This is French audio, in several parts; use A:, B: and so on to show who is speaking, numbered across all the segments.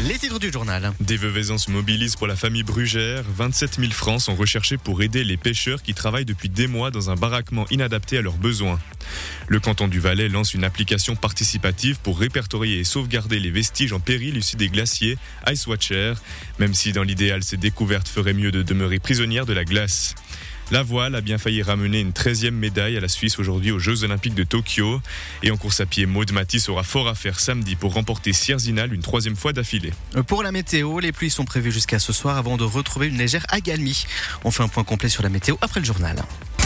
A: Les titres du journal.
B: Des Veuvezans se mobilisent pour la famille Brugère. 27 000 francs sont recherchés pour aider les pêcheurs qui travaillent depuis des mois dans un baraquement inadapté à leurs besoins. Le canton du Valais lance une application participative pour répertorier et sauvegarder les vestiges en péril issus des glaciers Ice Watcher, même si dans l'idéal ces découvertes feraient mieux de demeurer prisonnières de la glace. La voile a bien failli ramener une 13e médaille à la Suisse aujourd'hui aux Jeux Olympiques de Tokyo. Et en course à pied, Maud Matisse aura fort à faire samedi pour remporter Sierzinal une 3e fois d'affilée.
A: Pour la météo, les pluies sont prévues jusqu'à ce soir avant de retrouver une légère accalmie. On fait un point complet sur la météo après le journal.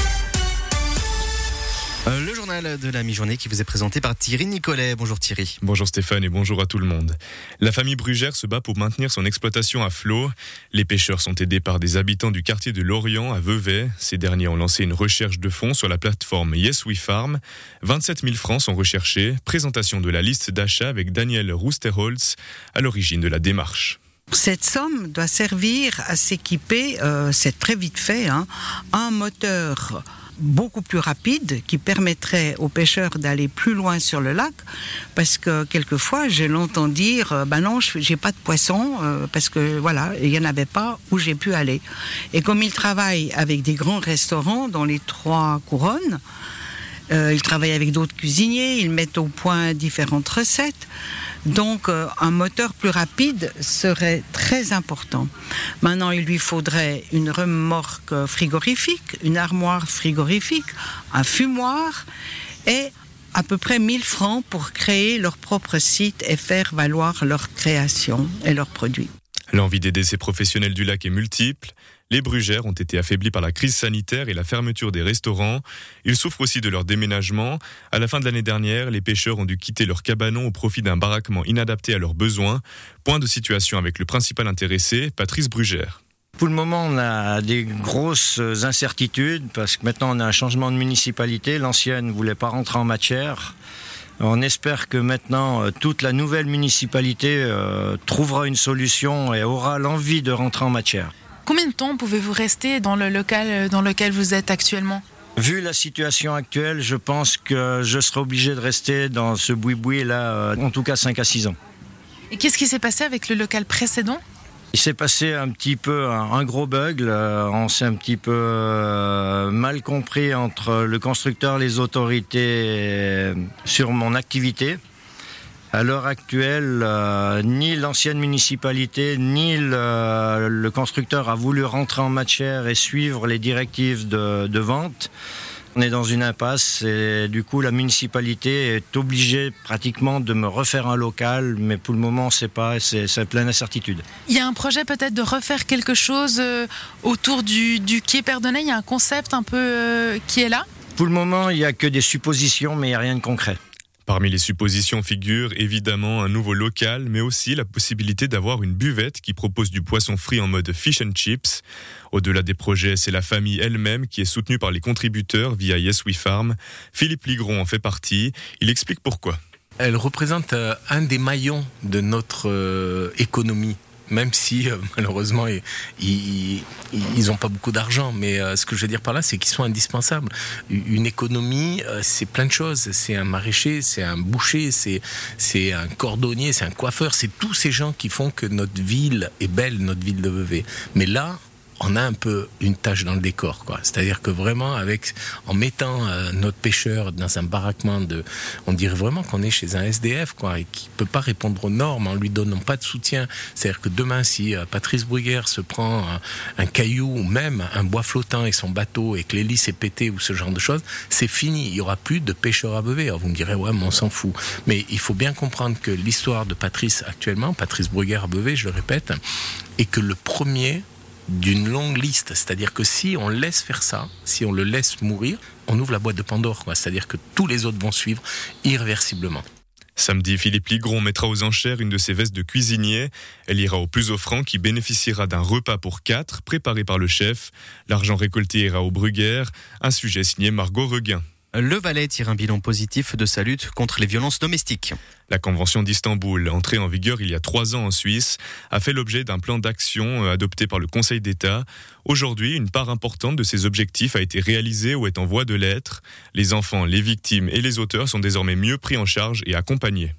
A: Le journal de la mi-journée qui vous est présenté par Thierry Nicolet. Bonjour Thierry.
B: Bonjour Stéphane et bonjour à tout le monde. La famille Brugère se bat pour maintenir son exploitation à flot. Les pêcheurs sont aidés par des habitants du quartier de Lorient à Vevey. Ces derniers ont lancé une recherche de fonds sur la plateforme Yes We Farm. 27 000 francs sont recherchés. Présentation de la liste d'achat avec Daniel Roosterholz à l'origine de la démarche.
C: Cette somme doit servir à s'équiper, c'est très vite fait, un moteur beaucoup plus rapide qui permettrait aux pêcheurs d'aller plus loin sur le lac, parce que quelquefois je l'entends dire non, j'ai pas de poisson parce que voilà, il y en avait pas où j'ai pu aller. Et comme ils travaillent avec des grands restaurants dans les 3 couronnes, ils travaillent avec d'autres cuisiniers, ils mettent au point différentes recettes. Donc un moteur plus rapide serait très important. Maintenant, il lui faudrait une remorque frigorifique, une armoire frigorifique, un fumoir et à peu près 1 000 francs pour créer leur propre site et faire valoir leur création et leurs produits.
B: L'envie d'aider ces professionnels du lac est multiple. Les Brugères ont été affaiblis par la crise sanitaire et la fermeture des restaurants. Ils souffrent aussi de leur déménagement. À la fin de l'année dernière, les pêcheurs ont dû quitter leur cabanon au profit d'un baraquement inadapté à leurs besoins. Point de situation avec le principal intéressé, Patrice Brugère.
D: Pour le moment, on a des grosses incertitudes parce que maintenant on a un changement de municipalité. L'ancienne ne voulait pas rentrer en matière. On espère que maintenant, toute la nouvelle municipalité trouvera une solution et aura l'envie de rentrer en matière.
E: Combien de temps pouvez-vous rester dans le local dans lequel vous êtes actuellement ?
D: Vu la situation actuelle, je pense que je serai obligé de rester dans ce boui-boui-là, en tout cas 5 à 6 ans.
E: Et qu'est-ce qui s'est passé avec le local précédent ?
D: Il s'est passé un petit peu un gros bug. On s'est un petit peu mal compris entre le constructeur et les autorités sur mon activité. À l'heure actuelle, ni l'ancienne municipalité, ni le constructeur a voulu rentrer en matière et suivre les directives de vente. On est dans une impasse et du coup la municipalité est obligée pratiquement de me refaire un local, mais pour le moment on ne sait pas, c'est plein d'incertitudes.
E: Il y a un projet peut-être de refaire quelque chose autour du quai Perdonnet, il y a un concept un peu qui est là ?
D: Pour le moment il n'y a que des suppositions mais il n'y a rien de concret.
B: Parmi les suppositions figure évidemment un nouveau local, mais aussi la possibilité d'avoir une buvette qui propose du poisson frit en mode fish and chips. Au-delà des projets, c'est la famille elle-même qui est soutenue par les contributeurs via Yes We Farm. Philippe Ligron en fait partie. Il explique pourquoi.
F: Elle représente un des maillons de notre économie. Même si malheureusement ils n'ont pas beaucoup d'argent, mais ce que je veux dire par là, c'est qu'ils sont indispensables. Une économie, c'est plein de choses. C'est un maraîcher, c'est un boucher, c'est un cordonnier, c'est un coiffeur. C'est tous ces gens qui font que notre ville est belle, notre ville de Vevey. Mais là, on a un peu une tâche dans le décor, quoi. C'est-à-dire que vraiment, en mettant notre pêcheur dans un baraquement on dirait vraiment qu'on est chez un SDF, quoi, et qui peut pas répondre aux normes en lui donnant pas de soutien. C'est-à-dire que demain, si Patrice Brugère se prend un caillou ou même un bois flottant et son bateau et que l'hélice est pétée ou ce genre de choses, c'est fini. Il y aura plus de pêcheurs à Vevey. Alors vous me direz, ouais, mais on s'en fout. Mais il faut bien comprendre que l'histoire de Patrice actuellement, Patrice Brugère à Vevey, je le répète, est que le premier d'une longue liste, c'est-à-dire que si on laisse faire ça, si on le laisse mourir, on ouvre la boîte de Pandore, quoi. C'est-à-dire que tous les autres vont suivre irréversiblement.
B: Samedi, Philippe Ligron mettra aux enchères une de ses vestes de cuisinier. Elle ira au plus offrant qui bénéficiera d'un repas pour 4 préparé par le chef. L'argent récolté ira au Brugère, un sujet signé Margot Reguin.
A: Le Valais tire un bilan positif de sa lutte contre les violences domestiques.
B: La Convention d'Istanbul, entrée en vigueur il y a 3 ans en Suisse, a fait l'objet d'un plan d'action adopté par le Conseil d'État. Aujourd'hui, une part importante de ces objectifs a été réalisée ou est en voie de l'être. Les enfants, les victimes et les auteurs sont désormais mieux pris en charge et accompagnés.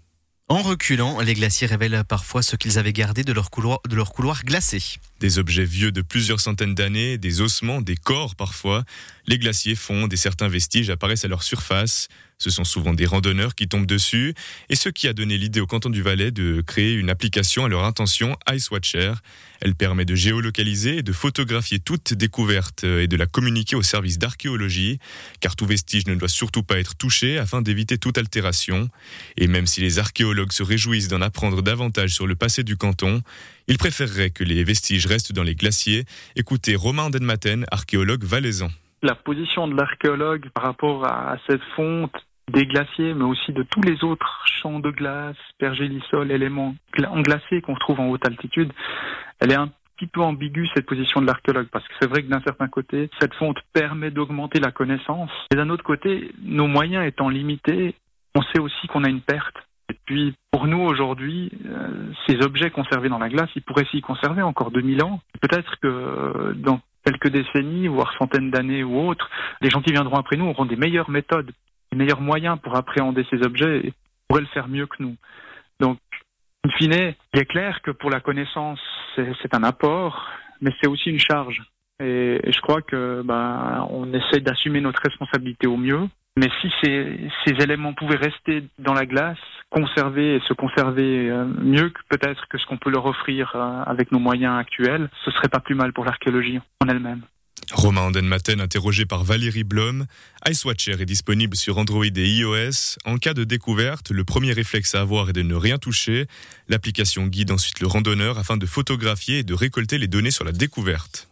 A: En reculant, les glaciers révèlent parfois ce qu'ils avaient gardé de leur couloir glacé.
B: Des objets vieux de plusieurs centaines d'années, des ossements, des corps parfois. Les glaciers fondent et certains vestiges apparaissent à leur surface. Ce sont souvent des randonneurs qui tombent dessus et ce qui a donné l'idée au canton du Valais de créer une application à leur intention, Ice Watcher. Elle permet de géolocaliser et de photographier toute découverte et de la communiquer au service d'archéologie, car tout vestige ne doit surtout pas être touché afin d'éviter toute altération. Et même si les archéologues se réjouissent d'en apprendre davantage sur le passé du canton, ils préféreraient que les vestiges restent dans les glaciers. Écoutez Romain Andenmaten, archéologue valaisan.
G: La position de l'archéologue par rapport à cette fonte des glaciers, mais aussi de tous les autres champs de glace, pergélisol, éléments glacés qu'on retrouve en haute altitude, elle est un petit peu ambiguë, cette position de l'archéologue, parce que c'est vrai que d'un certain côté, cette fonte permet d'augmenter la connaissance, et d'un autre côté, nos moyens étant limités, on sait aussi qu'on a une perte. Et puis, pour nous, aujourd'hui, ces objets conservés dans la glace, ils pourraient s'y conserver encore 2000 ans. Peut-être que dans quelques décennies, voire centaines d'années ou autres, les gens qui viendront après nous auront des meilleures méthodes, des meilleurs moyens pour appréhender ces objets et pourraient le faire mieux que nous. Donc, in fine, il est clair que pour la connaissance, c'est un apport, mais c'est aussi une charge. Et je crois que on essaie d'assumer notre responsabilité au mieux. Mais si ces éléments pouvaient rester dans la glace, conserver et se conserver mieux que peut-être que ce qu'on peut leur offrir avec nos moyens actuels, ce serait pas plus mal pour l'archéologie en elle-même.
B: Romain Andenmaten, interrogé par Valérie Blom. Ice Watcher est disponible sur Android et iOS. En cas de découverte, le premier réflexe à avoir est de ne rien toucher. L'application guide ensuite le randonneur afin de photographier et de récolter les données sur la découverte.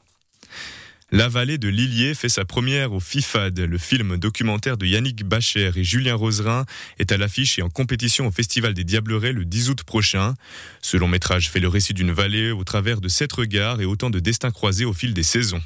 B: La vallée de Lilliers fait sa première au FIFAD. Le film documentaire de Yannick Bacher et Julien Roserin est à l'affiche et en compétition au Festival des Diablerets le 10 août prochain. Ce long métrage fait le récit d'une vallée au travers de 7 regards et autant de destins croisés au fil des saisons.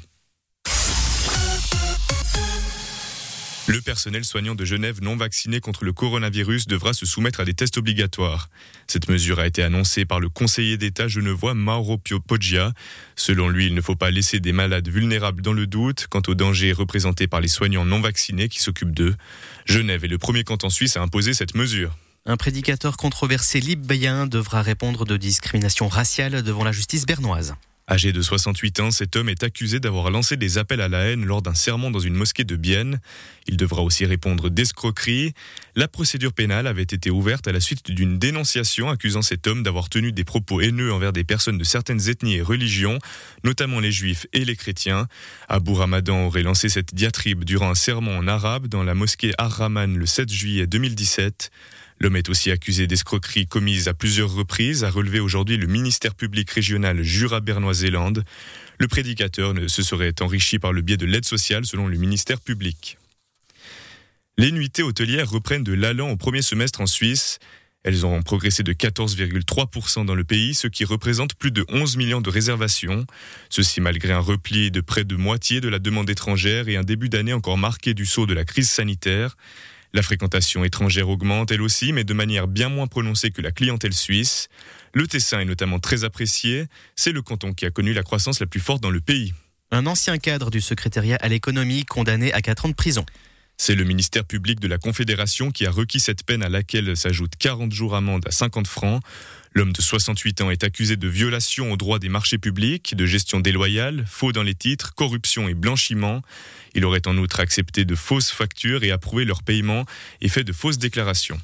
B: Le personnel soignant de Genève non vacciné contre le coronavirus devra se soumettre à des tests obligatoires. Cette mesure a été annoncée par le conseiller d'État genevois Mauro Poggia. Selon lui, il ne faut pas laisser des malades vulnérables dans le doute quant aux dangers représentés par les soignants non vaccinés qui s'occupent d'eux. Genève est le premier canton suisse à imposer cette mesure.
A: Un prédicateur controversé libyen devra répondre de discrimination raciale devant la justice bernoise.
B: Âgé de 68 ans, cet homme est accusé d'avoir lancé des appels à la haine lors d'un sermon dans une mosquée de Bienne. Il devra aussi répondre d'escroquerie. La procédure pénale avait été ouverte à la suite d'une dénonciation accusant cet homme d'avoir tenu des propos haineux envers des personnes de certaines ethnies et religions, notamment les juifs et les chrétiens. Abou Ramadan aurait lancé cette diatribe durant un sermon en arabe dans la mosquée Ar-Rahman le 7 juillet 2017. L'homme est aussi accusé d'escroquerie commise à plusieurs reprises, a relevé aujourd'hui le ministère public régional Jura-Bernois-Zélande. Le prédicateur se serait enrichi par le biais de l'aide sociale selon le ministère public. Les nuitées hôtelières reprennent de l'allant au premier semestre en Suisse. Elles ont progressé de 14,3% dans le pays, ce qui représente plus de 11 millions de réservations. Ceci malgré un repli de près de moitié de la demande étrangère et un début d'année encore marqué du sceau de la crise sanitaire. La fréquentation étrangère augmente elle aussi, mais de manière bien moins prononcée que la clientèle suisse. Le Tessin est notamment très apprécié. C'est le canton qui a connu la croissance la plus forte dans le pays.
A: Un ancien cadre du secrétariat à l'économie condamné à 4 ans de prison.
B: C'est le ministère public de la Confédération qui a requis cette peine à laquelle s'ajoutent 40 jours amende à 50 francs. L'homme de 68 ans est accusé de violation au droit des marchés publics, de gestion déloyale, faux dans les titres, corruption et blanchiment. Il aurait en outre accepté de fausses factures et approuvé leur paiement et fait de fausses déclarations.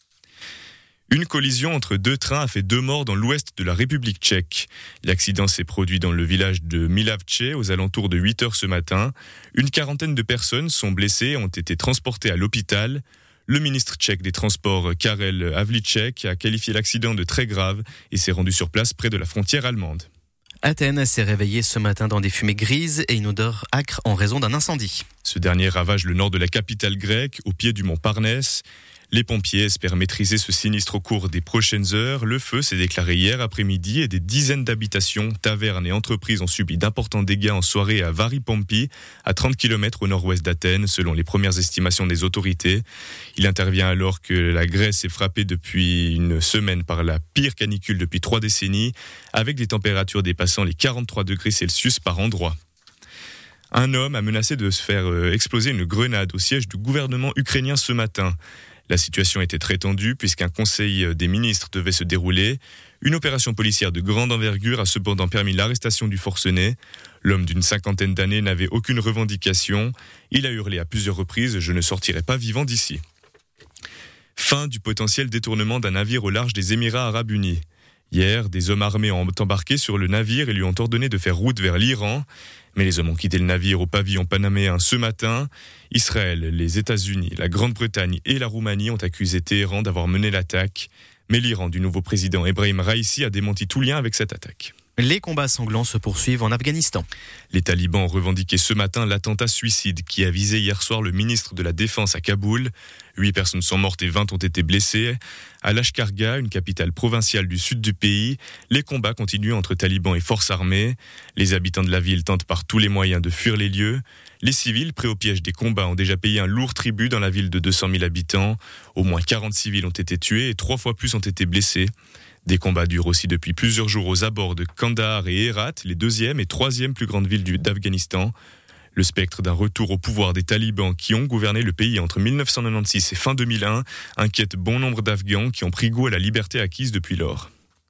B: Une collision entre 2 trains a fait 2 morts dans l'ouest de la République tchèque. L'accident s'est produit dans le village de Milavče aux alentours de 8 heures ce matin. Une quarantaine de personnes sont blessées et ont été transportées à l'hôpital. Le ministre tchèque des Transports, Karel Havlíček, a qualifié l'accident de très grave et s'est rendu sur place près de la frontière allemande.
A: Athènes s'est réveillée ce matin dans des fumées grises et une odeur âcre en raison d'un incendie.
B: Ce dernier ravage le nord de la capitale grecque, au pied du mont Parnès. Les pompiers espèrent maîtriser ce sinistre au cours des prochaines heures. Le feu s'est déclaré hier après-midi et des dizaines d'habitations, tavernes et entreprises ont subi d'importants dégâts en soirée à Varipompi, à 30 km au nord-ouest d'Athènes, selon les premières estimations des autorités. Il intervient alors que la Grèce est frappée depuis une semaine par la pire canicule depuis 3 décennies, avec des températures dépassant les 43 degrés Celsius par endroit. Un homme a menacé de se faire exploser une grenade au siège du gouvernement ukrainien ce matin. La situation était très tendue puisqu'un conseil des ministres devait se dérouler. Une opération policière de grande envergure a cependant permis l'arrestation du forcené. L'homme d'une 50aine d'années n'avait aucune revendication. Il a hurlé à plusieurs reprises « Je ne sortirai pas vivant d'ici ». Fin du potentiel détournement d'un navire au large des Émirats arabes unis. Hier, des hommes armés ont embarqué sur le navire et lui ont ordonné de faire route vers l'Iran. Mais les hommes ont quitté le navire au pavillon panaméen ce matin. Israël, les États-Unis, la Grande-Bretagne et la Roumanie ont accusé Téhéran d'avoir mené l'attaque. Mais l'Iran du nouveau président Ebrahim Raïssi a démenti tout lien avec cette attaque.
A: Les combats sanglants se poursuivent en Afghanistan.
B: Les talibans ont revendiqué ce matin l'attentat suicide qui a visé hier soir le ministre de la Défense à Kaboul. 8 personnes sont mortes et 20 ont été blessées. À Lashkargah, une capitale provinciale du sud du pays, les combats continuent entre talibans et forces armées. Les habitants de la ville tentent par tous les moyens de fuir les lieux. Les civils, pris au piège des combats, ont déjà payé un lourd tribut dans la ville de 200 000 habitants. Au moins 40 civils ont été tués et 3 fois plus ont été blessés. Des combats durent aussi depuis plusieurs jours aux abords de Kandahar et Herat, les 2e et 3e plus grandes villes d'Afghanistan. Le spectre d'un retour au pouvoir des talibans qui ont gouverné le pays entre 1996 et fin 2001 inquiète bon nombre d'Afghans qui ont pris goût à la liberté acquise depuis lors.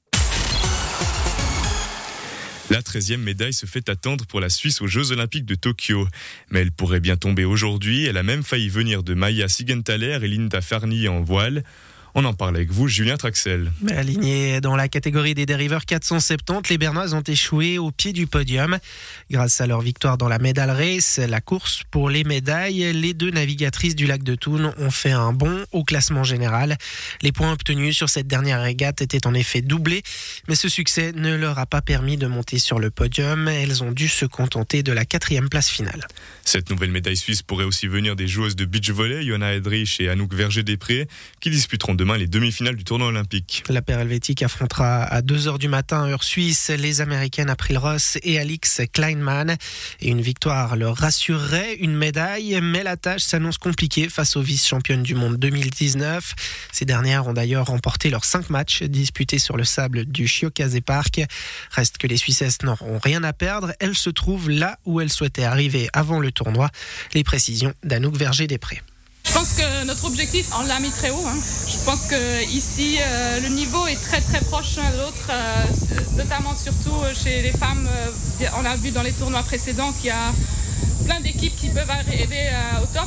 B: La 13e médaille se fait attendre pour la Suisse aux Jeux Olympiques de Tokyo. Mais elle pourrait bien tomber aujourd'hui. Elle a même failli venir de Maya Sigenthaler et Linda Farni en voile. On en parle avec vous, Julien Traxel.
H: Alignés dans la catégorie des dériveurs 470, les Bernoises ont échoué au pied du podium. Grâce à leur victoire dans la medal race, la course pour les médailles, les 2 navigatrices du lac de Thun ont fait un bond au classement général. Les points obtenus sur cette dernière régate étaient en effet doublés, mais ce succès ne leur a pas permis de monter sur le podium. Elles ont dû se contenter de la 4e place finale.
B: Cette nouvelle médaille suisse pourrait aussi venir des joueuses de beach volley, Yona Edrich et Anouk Verger-Després, qui disputeront demain les demi-finales du tournoi olympique.
H: La paire helvétique affrontera à 2h du matin, heure suisse, les Américaines April Ross et Alix Kleinman. Et une victoire leur rassurerait une médaille, mais la tâche s'annonce compliquée face aux vice-championnes du monde 2019. Ces dernières ont d'ailleurs remporté leurs 5 matchs disputés sur le sable du Shiokase Park. Reste que les Suissesses n'auront rien à perdre. Elles se trouvent là où elles souhaitaient arriver avant le tournoi. Les précisions d'Anouk Verger-Després.
I: Je pense que notre objectif, on l'a mis très haut. Je pense qu'ici, le niveau est très très proche l'un de l'autre, notamment surtout chez les femmes. On a vu dans les tournois précédents qu'il y a plein d'équipes qui peuvent arriver au top.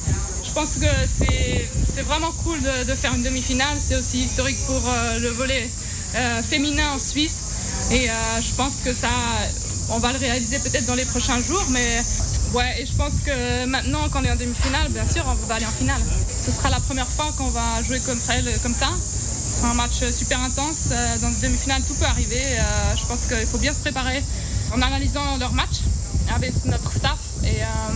I: Je pense que c'est vraiment cool de faire une demi-finale. C'est aussi historique pour le volley féminin en Suisse. Et je pense que on va le réaliser peut-être dans les prochains jours, mais ouais, et je pense que maintenant qu'on est en demi-finale, bien sûr, on va aller en finale. Ce sera la première fois qu'on va jouer comme ça. Ce sera un match super intense. Dans une demi-finale, tout peut arriver. Je pense qu'il faut bien se préparer en analysant leur match avec notre staff. Et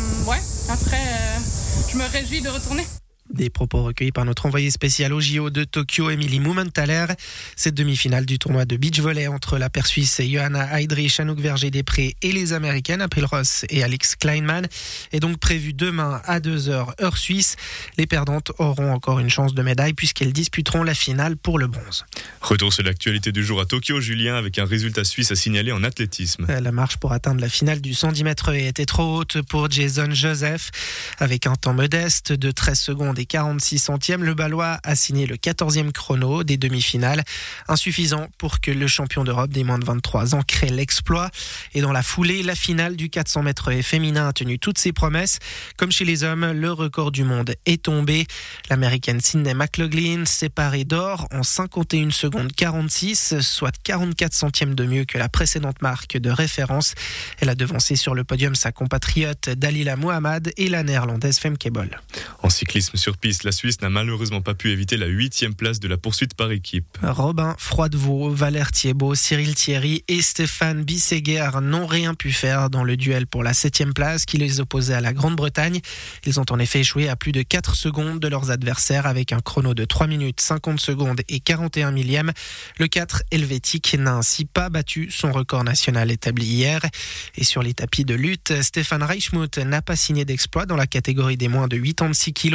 I: après, je me réjouis de retourner.
H: Des propos recueillis par notre envoyé spécial au JO de Tokyo, Émilie Mumenthaler. Cette demi-finale du tournoi de beach volley entre la paire suisse Johanna Heidrich, Anouk Verger-Després et les Américaines April Ross et Alix Kleinman est donc prévue demain à 2h heure suisse. Les perdantes auront encore une chance de médaille puisqu'elles disputeront la finale pour le bronze.
B: Retour sur l'actualité du jour à Tokyo, Julien, avec un résultat suisse à signaler en athlétisme.
H: La marche pour atteindre la finale du 110 mètres était trop haute pour Jason Joseph. Avec un temps modeste de 13 secondes et 46 centièmes, le Balois a signé le 14e chrono des demi-finales, insuffisant pour que le champion d'Europe des moins de 23 ans crée l'exploit. Et dans la foulée, la finale du 400 mètres féminin a tenu toutes ses promesses. Comme chez les hommes, le record du monde est tombé. L'américaine Sydney McLaughlin s'est parée d'or en 51 secondes 46, soit 44 centièmes de mieux que la précédente marque de référence. Elle a devancé sur le podium sa compatriote Dalila Mohamed et la néerlandaise Femke Bol.
B: En cyclisme sur piste, la Suisse n'a malheureusement pas pu éviter la 8e place de la poursuite par équipe.
H: Robin Froidevaux, Valère Thiebaud, Cyril Thierry et Stéphane Bisseguer n'ont rien pu faire dans le duel pour la 7e place qui les opposait à la Grande-Bretagne. Ils ont en effet échoué à plus de 4 secondes de leurs adversaires avec un chrono de 3 minutes 50 secondes et 41 millièmes. Le 4 helvétique n'a ainsi pas battu son record national établi hier. Et sur les tapis de lutte, Stéphane Reichmuth n'a pas signé d'exploit dans la catégorie des moins de 86 kilos.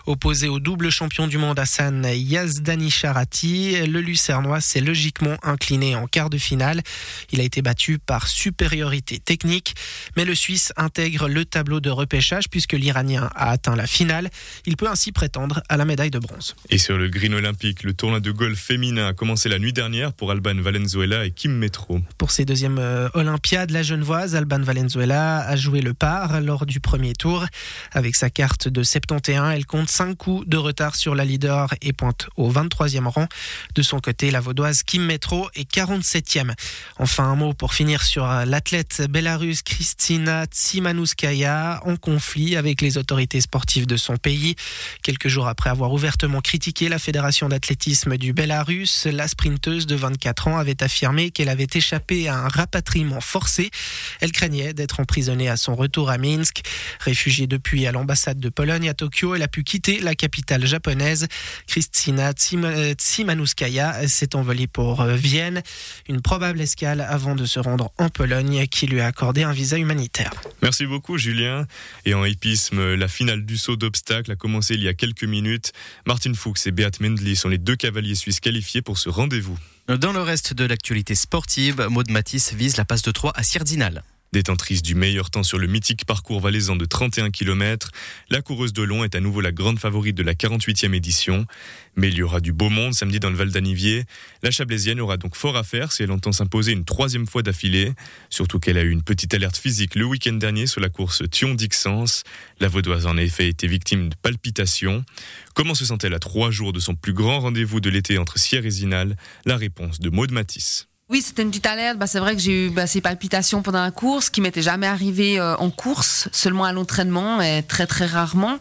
H: Opposé au double champion du monde Hassan Yazdanisharati, le Lucernois s'est logiquement incliné en quart de finale. Il a été battu par supériorité technique, mais le Suisse intègre le tableau de repêchage puisque l'Iranien a atteint la finale. Il peut ainsi prétendre à la médaille de bronze.
B: Et sur le green olympique, le tournoi de golf féminin a commencé la nuit dernière pour Alban Valenzuela et Kim Metro.
H: Pour ses deuxièmes Olympiades, la Genevoise Alban Valenzuela a joué le par lors du premier tour. Avec sa carte de 71, elle compte 5 coups de retard sur la leader et pointe au 23e rang. De son côté, la Vaudoise Kim Metro est 47e. Enfin, un mot pour finir sur l'athlète bélarusse Kristina Tsimanouskaya en conflit avec les autorités sportives de son pays. Quelques jours après avoir ouvertement critiqué la fédération d'athlétisme du Bélarus, la sprinteuse de 24 ans avait affirmé qu'elle avait échappé à un rapatriement forcé. Elle craignait d'être emprisonnée à son retour à Minsk. Réfugiée depuis à l'ambassade de Pologne à Tokyo, elle a pu quitter la capitale japonaise. Kristina Tsimanouskaya s'est envolée pour Vienne, une probable escale avant de se rendre en Pologne qui lui a accordé un visa humanitaire.
B: Merci beaucoup Julien. Et en hippisme, la finale du saut d'obstacles a commencé il y a quelques minutes. Martin Fuchs et Beat Mendley sont les 2 cavaliers suisses qualifiés pour ce rendez-vous.
A: Dans le reste de l'actualité sportive, Maud Matisse vise la passe de 3 à Sierzinal.
B: Détentrice du meilleur temps sur le mythique parcours valaisan de 31 km, la coureuse de Long est à nouveau la grande favorite de la 48e édition. Mais il y aura du beau monde samedi dans le Val d'Anivier. La Chablaisienne aura donc fort à faire si elle entend s'imposer une 3e fois d'affilée. Surtout qu'elle a eu une petite alerte physique le week-end dernier sur la course Thion-Dixence. La Vaudoise en effet été victime de palpitations. Comment se sent-elle à 3 jours de son plus grand rendez-vous de l'été entre Sierre et Zinal? La réponse de Maud Matisse.
J: Oui, c'était une petite alerte. C'est vrai que j'ai eu ces palpitations pendant la course, qui m'était jamais arrivé en course, seulement à l'entraînement et très très rarement.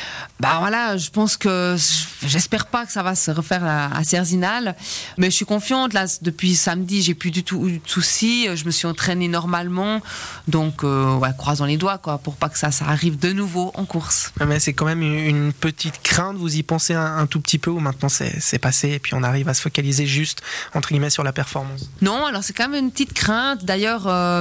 J: Voilà, je pense que j'espère pas que ça va se refaire à Sierzinal, mais je suis confiante. Là, depuis samedi, j'ai plus du tout eu de soucis. Je me suis entraînée normalement, donc croisons les doigts pour pas que ça arrive de nouveau en course.
H: Mais c'est quand même une petite crainte. Vous y pensez un tout petit peu ou maintenant c'est passé et puis on arrive à se focaliser juste entre guillemets sur la performance?
J: Non, alors c'est quand même une petite crainte. D'ailleurs,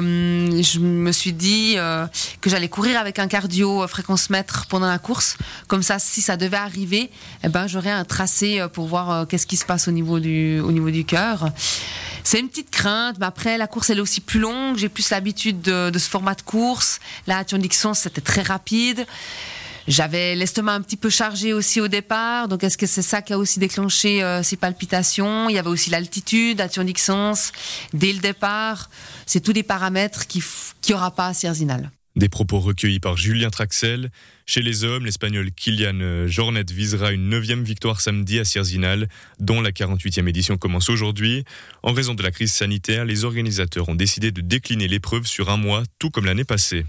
J: je me suis dit que j'allais courir avec un cardio fréquence-mètre pendant la course. Comme ça, si ça devait arriver, j'aurais un tracé pour voir qu'est-ce qui se passe au niveau du cœur. C'est une petite crainte, mais après la course elle est aussi plus longue, j'ai plus l'habitude de ce format de course. Là à Thion-Dixence c'était très rapide. J'avais l'estomac un petit peu chargé aussi au départ, donc est-ce que c'est ça qui a aussi déclenché ces palpitations? Il y avait aussi l'altitude à Thion-Dixence dès le départ. C'est tous des paramètres qu'il n'y aura pas à Sierzinal.
B: Des propos recueillis par Julien Traxel. Chez les hommes, l'Espagnol Kilian Jornet visera une 9e victoire samedi à Sierzinal, dont la 48e édition commence aujourd'hui. En raison de la crise sanitaire, les organisateurs ont décidé de décliner l'épreuve sur un mois, tout comme l'année passée.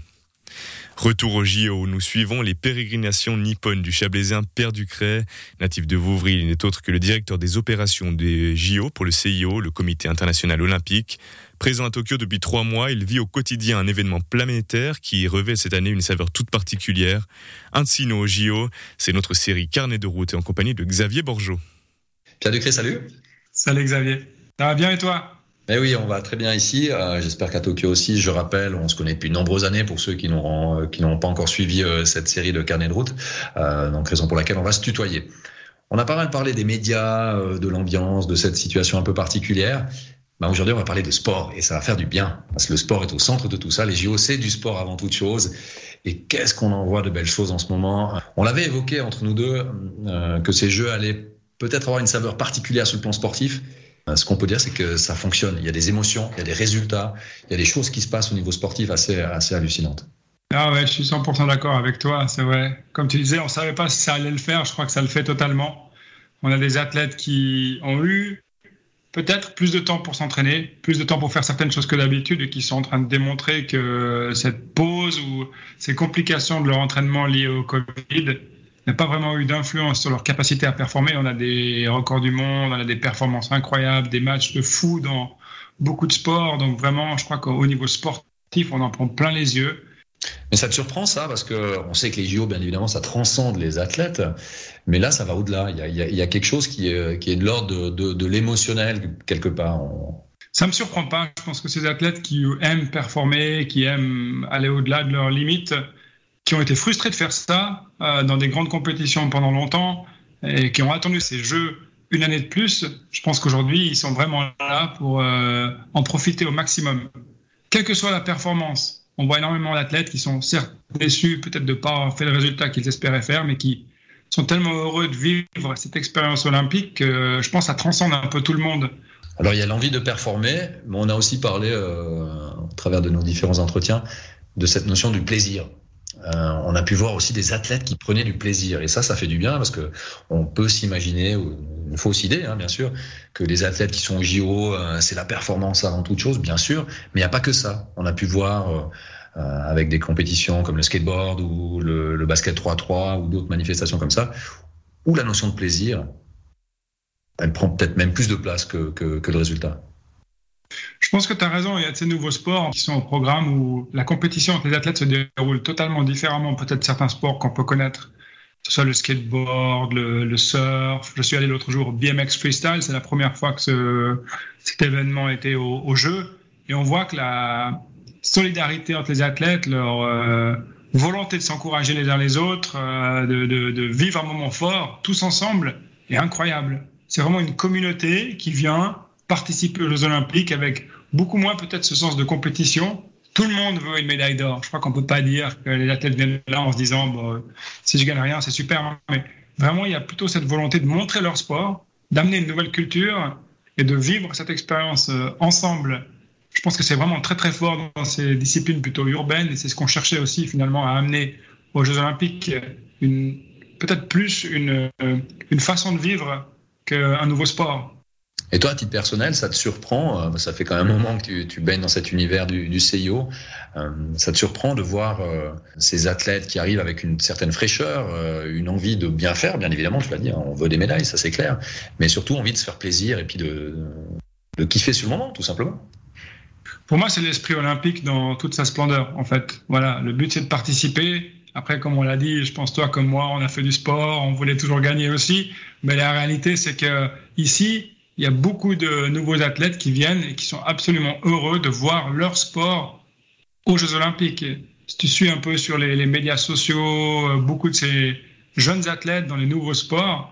B: Retour au JO, nous suivons les pérégrinations nippones du Chablaisien Père Ducret. Natif de Vouvry, il n'est autre que le directeur des opérations des JO pour le CIO, le Comité international olympique. Présent à Tokyo depuis 3 mois, il vit au quotidien un événement planétaire qui revêt cette année une saveur toute particulière. Un de nos JO, c'est notre série Carnet de route et en compagnie de Xavier Borgeot.
K: Pierre Ducret, salut.
L: Salut Xavier. Ça va bien et toi?
K: Eh oui, on va très bien ici. J'espère qu'à Tokyo aussi, je rappelle, on se connaît depuis de nombreuses années pour ceux qui n'auront pas encore suivi cette série de Carnet de route. Donc raison pour laquelle on va se tutoyer. On a pas mal parlé des médias, de l'ambiance, de cette situation un peu particulière. Aujourd'hui, on va parler de sport et ça va faire du bien parce que le sport est au centre de tout ça. Les JO, c'est du sport avant toute chose. Et qu'est-ce qu'on en voit de belles choses en ce moment. On l'avait évoqué entre nous deux que ces Jeux allaient peut-être avoir une saveur particulière sur le plan sportif. Ce qu'on peut dire, c'est que ça fonctionne. Il y a des émotions, il y a des résultats, il y a des choses qui se passent au niveau sportif assez hallucinantes.
L: Ah ouais, je suis 100% d'accord avec toi, c'est vrai. Comme tu disais, on ne savait pas si ça allait le faire. Je crois que ça le fait totalement. On a des athlètes qui ont eu peut-être plus de temps pour s'entraîner, plus de temps pour faire certaines choses que d'habitude et qui sont en train de démontrer que cette pause ou ces complications de leur entraînement liées au Covid n'a pas vraiment eu d'influence sur leur capacité à performer. On a des records du monde, on a des performances incroyables, des matchs de fou dans beaucoup de sports. Donc vraiment, je crois qu'au niveau sportif, on en prend plein les yeux.
K: Mais ça te surprend ça, parce qu'on sait que les JO, bien évidemment, ça transcende les athlètes, mais là, ça va au-delà. Il y a quelque chose qui est de l'ordre de l'émotionnel, quelque part.
L: Ça me surprend pas. Je pense que ces athlètes qui aiment performer, qui aiment aller au-delà de leurs limites, qui ont été frustrés de faire ça dans des grandes compétitions pendant longtemps et qui ont attendu ces Jeux une année de plus. Je pense qu'aujourd'hui, ils sont vraiment là pour en profiter au maximum. Quelle que soit la performance, on voit énormément d'athlètes qui sont certes déçus peut-être de ne pas avoir fait le résultat qu'ils espéraient faire, mais qui sont tellement heureux de vivre cette expérience olympique que je pense que ça transcende un peu tout le monde.
K: Alors il y a l'envie de performer, mais on a aussi parlé au travers de nos différents entretiens de cette notion du plaisir. On a pu voir aussi des athlètes qui prenaient du plaisir, et ça fait du bien parce que on peut s'imaginer, une fausse idée bien sûr, que les athlètes qui sont au JO, c'est la performance avant toute chose, bien sûr, mais il n'y a pas que ça. On a pu voir avec des compétitions comme le skateboard ou le basket 3-3 ou d'autres manifestations comme ça, où la notion de plaisir, elle prend peut-être même plus de place que le résultat.
L: Je pense que tu as raison, il y a de ces nouveaux sports qui sont au programme où la compétition entre les athlètes se déroule totalement différemment, peut-être certains sports qu'on peut connaître, que ce soit le skateboard, le surf. Je suis allé l'autre jour au BMX Freestyle, c'est la première fois que cet événement était au jeu, et on voit que la solidarité entre les athlètes, leur volonté de s'encourager les uns les autres, de vivre un moment fort, tous ensemble, est incroyable. C'est vraiment une communauté qui vient participer aux Jeux Olympiques avec beaucoup moins peut-être ce sens de compétition. Tout le monde veut une médaille d'or. Je crois qu'on ne peut pas dire que les athlètes viennent là en se disant si je gagne rien, c'est super. Mais vraiment, il y a plutôt cette volonté de montrer leur sport, d'amener une nouvelle culture et de vivre cette expérience ensemble. Je pense que c'est vraiment très très fort dans ces disciplines plutôt urbaines, et c'est ce qu'on cherchait aussi finalement à amener aux Jeux Olympiques, peut-être plus une façon de vivre qu'un nouveau sport.
K: Et toi, à titre personnel, ça te surprend, ça fait quand même un moment que tu baignes dans cet univers du CIO, ça te surprend de voir ces athlètes qui arrivent avec une certaine fraîcheur, une envie de bien faire, bien évidemment, tu l'as dit, on veut des médailles, ça c'est clair, mais surtout envie de se faire plaisir et puis de kiffer sur le moment, tout simplement.
L: Pour moi, c'est l'esprit olympique dans toute sa splendeur, en fait. Voilà, le but c'est de participer. Après, comme on l'a dit, je pense toi comme moi, on a fait du sport, on voulait toujours gagner aussi, mais la réalité c'est que ici, il y a beaucoup de nouveaux athlètes qui viennent et qui sont absolument heureux de voir leur sport aux Jeux Olympiques. Si tu suis un peu sur les médias sociaux, beaucoup de ces jeunes athlètes dans les nouveaux sports,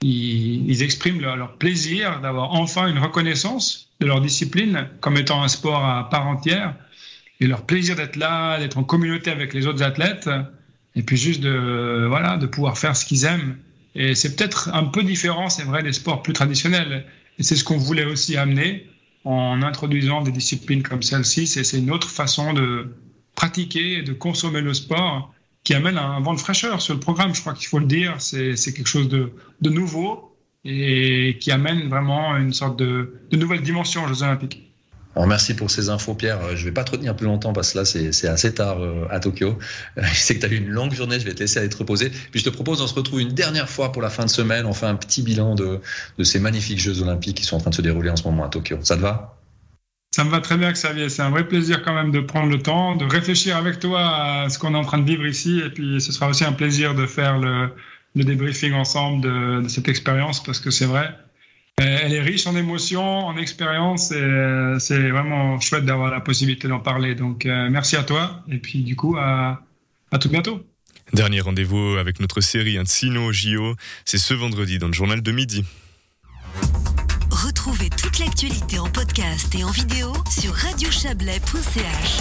L: ils expriment leur plaisir d'avoir enfin une reconnaissance de leur discipline comme étant un sport à part entière, et leur plaisir d'être là, d'être en communauté avec les autres athlètes, et puis juste de pouvoir faire ce qu'ils aiment. Et c'est peut-être un peu différent, c'est vrai, des sports plus traditionnels. Et c'est ce qu'on voulait aussi amener en introduisant des disciplines comme celle-ci. C'est une autre façon de pratiquer et de consommer le sport qui amène un vent de fraîcheur sur le programme. Je crois qu'il faut le dire, c'est quelque chose de nouveau et qui amène vraiment une sorte de nouvelle dimension aux Jeux Olympiques.
K: Alors merci pour ces infos, Pierre. Je ne vais pas te retenir plus longtemps parce que là, c'est assez tard à Tokyo. Je sais que tu as eu une longue journée, je vais te laisser aller te reposer. Puis je te propose d'en se retrouver une dernière fois pour la fin de semaine. On fait un petit bilan de ces magnifiques Jeux Olympiques qui sont en train de se dérouler en ce moment à Tokyo. Ça te va ?
L: Ça me va très bien, Xavier. C'est un vrai plaisir quand même de prendre le temps, de réfléchir avec toi à ce qu'on est en train de vivre ici. Et puis ce sera aussi un plaisir de faire le débriefing ensemble de cette expérience, parce que c'est vrai, elle est riche en émotions, en expériences, et c'est vraiment chouette d'avoir la possibilité d'en parler. Donc merci à toi, et puis du coup à tout bientôt.
B: Dernier rendez-vous avec notre série Sino JO, c'est ce vendredi dans le journal de midi.
M: Retrouvez toute l'actualité en podcast et en vidéo sur radiochablais.ch.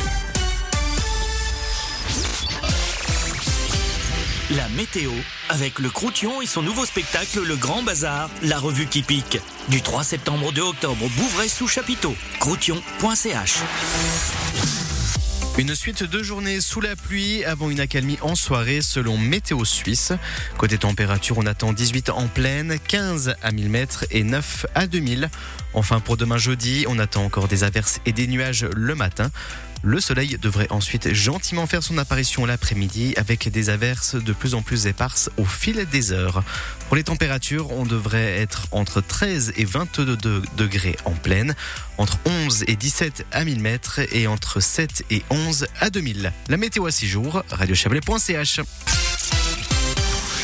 N: La météo, avec le Croutillon et son nouveau spectacle Le Grand Bazar, la revue qui pique. Du 3 septembre au 2 octobre, Bouvray sous chapiteau. Croutillon.ch.
A: Une suite de journées sous la pluie avant une accalmie en soirée selon Météo Suisse. Côté température, on attend 18 en pleine, 15 à 1000 mètres et 9 à 2000. Enfin, pour demain jeudi, on attend encore des averses et des nuages le matin. Le soleil devrait ensuite gentiment faire son apparition l'après-midi avec des averses de plus en plus éparses au fil des heures. Pour les températures, on devrait être entre 13 et 22 degrés en pleine, entre 11 et 17 à 1000 mètres et entre 7 et 11 à 2000. La météo à 6 jours, radiochablais.ch.